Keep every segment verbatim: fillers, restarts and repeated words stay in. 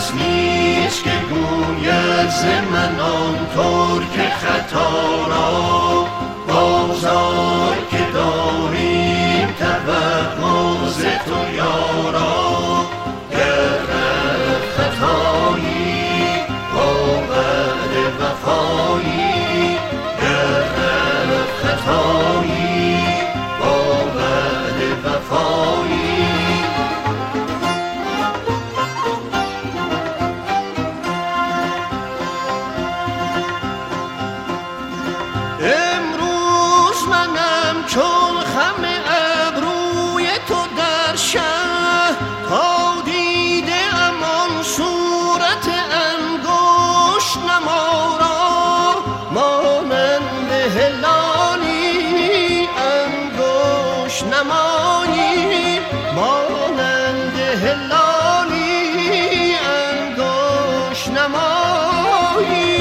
کس نیست که گوید ز من آن ترک خطا را. بازآی که داریم توقع ز تو یارا. گر خطایی با وعده وفایی، گر خطایی با وعده وفایی. امروز منم چون خم ابروی تو در شهر، تا دیده ام آن صورت انگشت نما را. مانند هلالی انگشت نمایی، مانند هلالی انگشت نمایی.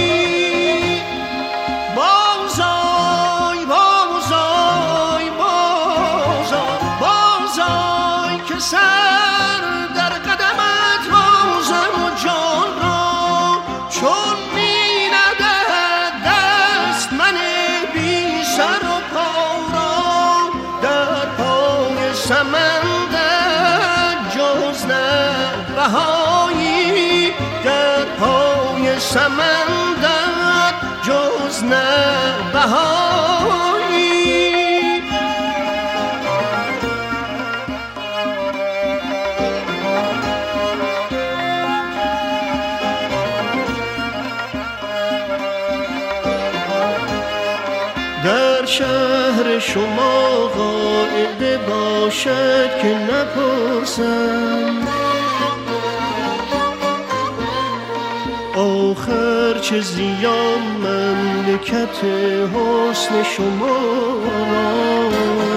بازآی بازآی بازآی بازآی که سر در قدمت بازم و جان را. چون می ندهد دست من بی سر و پا را. در پای سمندت جز نه بهایی، در پای سمندت جز نه بهایی. در شهر شما قاعده باشد که نپرسم آخر چه زیان مملکت حسن شما را.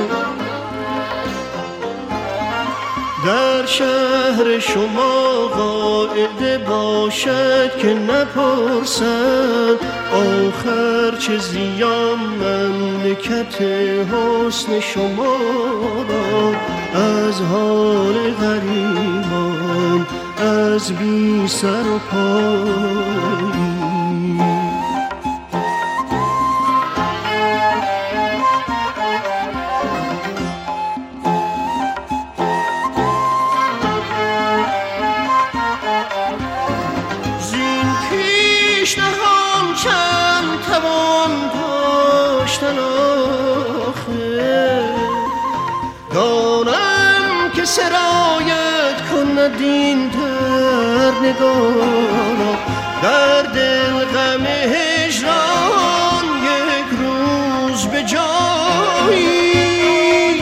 در شهر شما قاعده باشد که نپرسد آخر چه زیان مملکت حسن شما را. از حال غریبان از بی سر و پایی. زین پیش نهان چند توان داشتن آخر. دانم که سرایت کند این در نگارا. در دل غم هجران یک روز به جایی.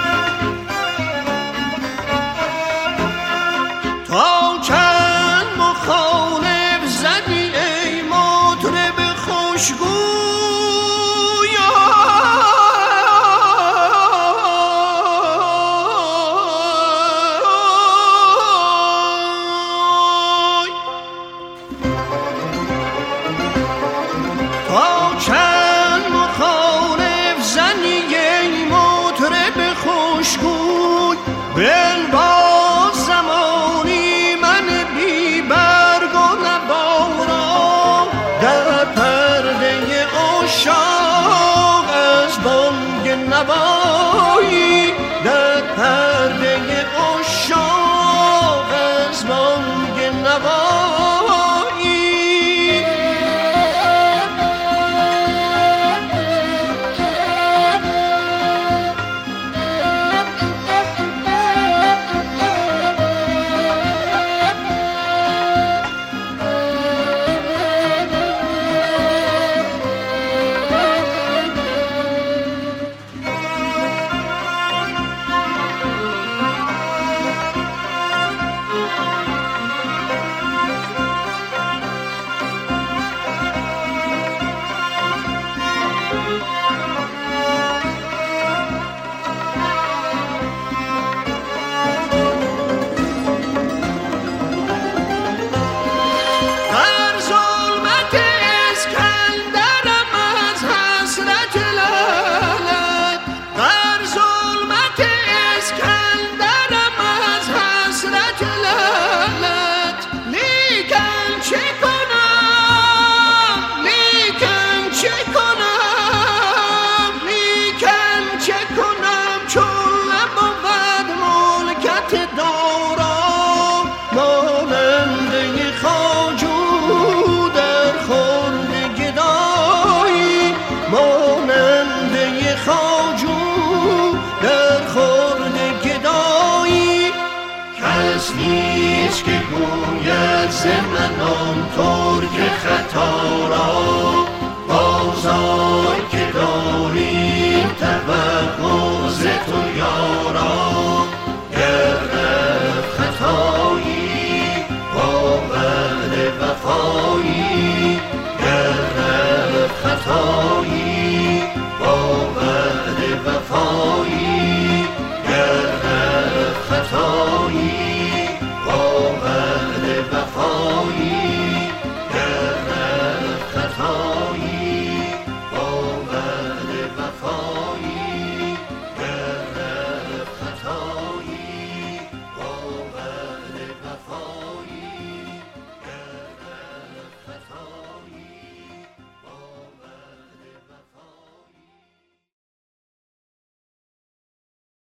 تا چند مخالف زدی ای مطرب خوشگو. نیست که گوید ز من آن ترک خطا را بازای که داریم توقع ز تو یارا گر رفت خطایی با وعده وفایی گر رفت خطایی با وعده وفایی